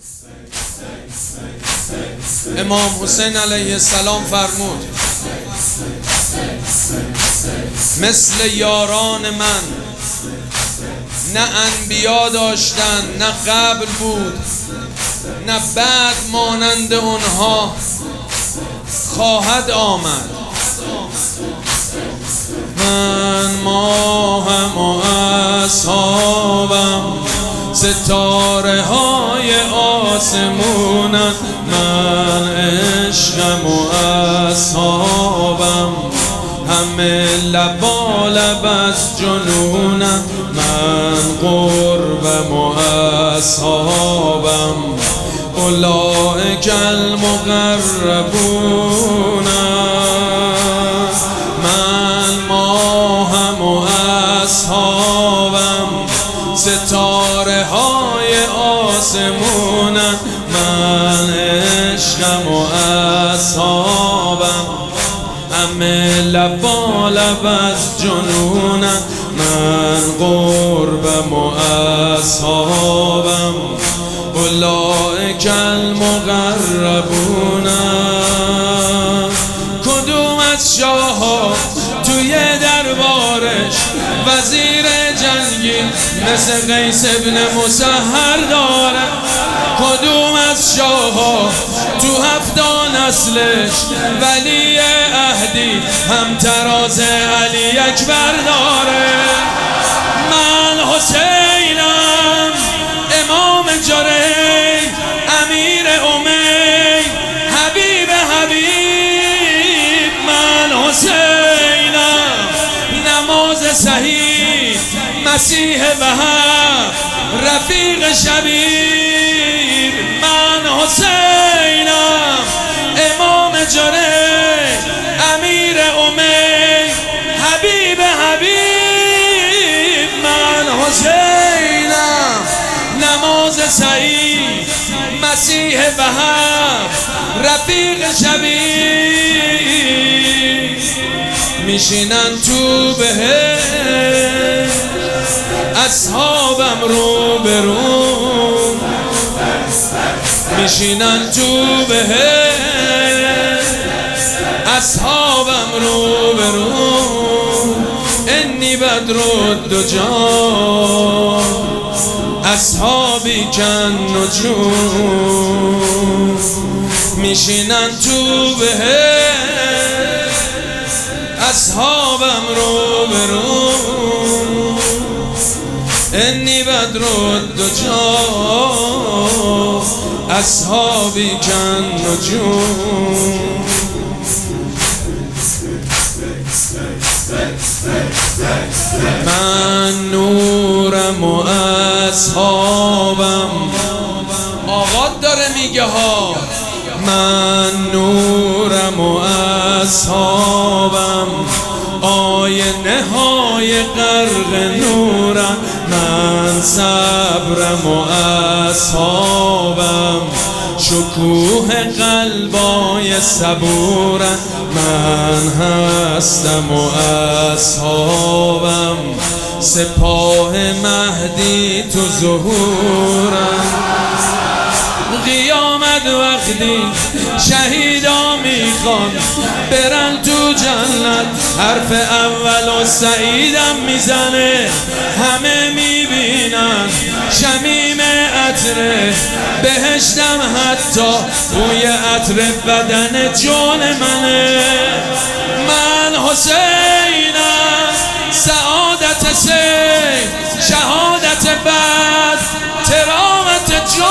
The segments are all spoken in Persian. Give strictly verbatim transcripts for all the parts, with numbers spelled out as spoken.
امام حسین علیه السلام فرمود مثل یاران من نه انبیا داشتن، نه قبل بود، نه بعد مانند اونها خواهد آمد. من ماهم و اصحابم ستاره های آسمونم، من عشقم و اصحابم همه لبالب از جنونم، من قربم و اصحابم اولئک المقربون. من ماهم و اصحابم ستاره های آسمونم، من عشقم و اصحابم همه لبالب از جنونم، من قربم و اصحابم اولئک المقربون. کدوم از شاه‌ها توی دربارش وزیر جنگی مثل قیس ابن مسهر داره؟ کدوم از شاه‌ها تو هفتا نسلش ولی عهدی هم تراز علی اکبر داره؟ من حسینم امام جری، امیر امی، حبیب حبیب. من حسینم نماز صحیح، مسیح وهب، رفیق شبیب. من حسینم امام جری، امیر امی، حبیب حبیب. من حسینم نماز صحیح، مسیح وهب، رفیق شبیب. میشینن تو بهشت اصحابم رو به رو، میشینن تو بهشت اصحابم رو به رو. انی بدرالدجا اصحابی کن نجوم، میشینن تو بهشت اصحابم رو به رو. انی بدرالدجا اصحابی کن نجوم. من نورم و اصحابم، آقا داره میگه ها، من نورم و اصحابم آینه های غرق نورم، من صبرم و اصحابم شکوه قلبای صبورم، من هستم و اصحابم سپاه مهدی تو ظهورم. قیامت وقتی شهیدا میخوان برن تو جنت، حرف اول و سعیدم میزنه، همه میبینن شمیم عطر بهشتم، حتی بوی عطر بدن جان منه. من حسینم سعادت سید، شهادت بعد، ترامت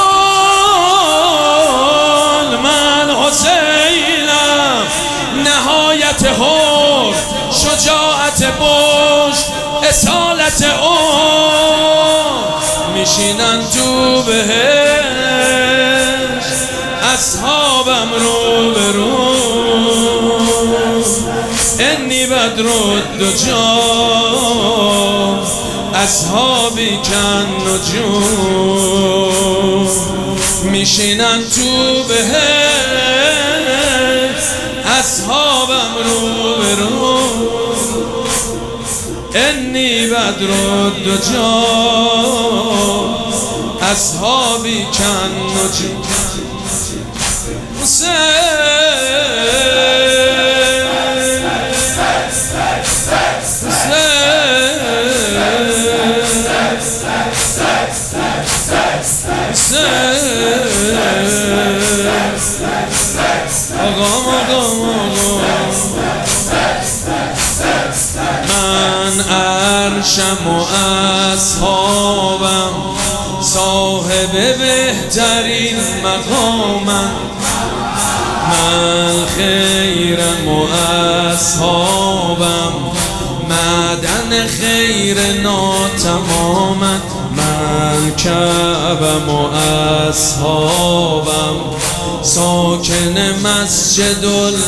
جان. من حسینم نهایت حور، شجاعت بشت، اصالت اون. میشینن تو بهشت اصحابم رو به رو. انی بدرالدجا اصحابی کن نجوم، میشینن تو بهشت اصحابم رو به رو. انی بدرالدجا اصحابی کن و جو حسین آقام آقام آقام من عرشم و اصحابم صاحب بهترین مقامم من خیرم و اصحابم معدن خیر ناتمامم من کعبم و اصحابم ساکن مسجد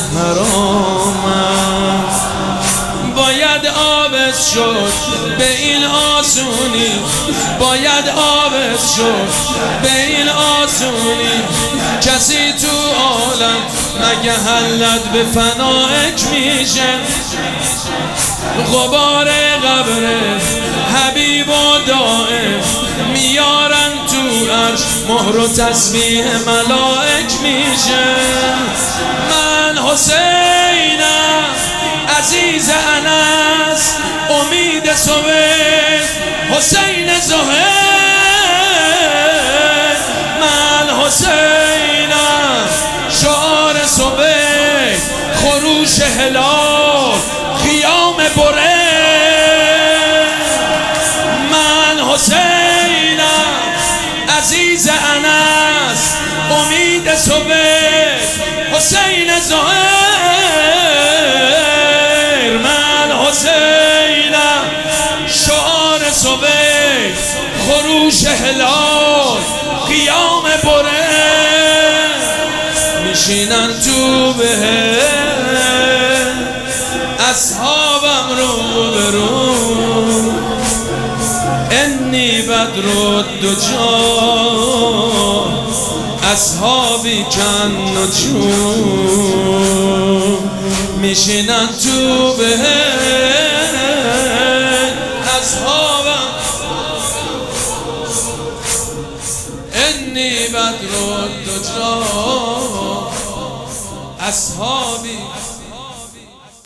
الحرامم باید عابس شد به این آسونی باید عابس شد به این آسونی کسی تو عالم مگه حلت به فنائک میشه غبار قبر حبیب و دائم میارن تو عرش مهر و تسبیح ملائک میشه من حسینم عزیز انس امید صبح حسین زهیر من حسینم شعار صبح خروش هلال خیام بره من حسینم عزیز انس امید صبح حسین زهیر من حسینم شعار صبح خروش هلال قیام بره میشینن تو بهشت اصحابم رو برو انی بدر الدجا اصحابی کن و جو میشینن تو بهشت اصحابم انی بدر الدجا اصحابی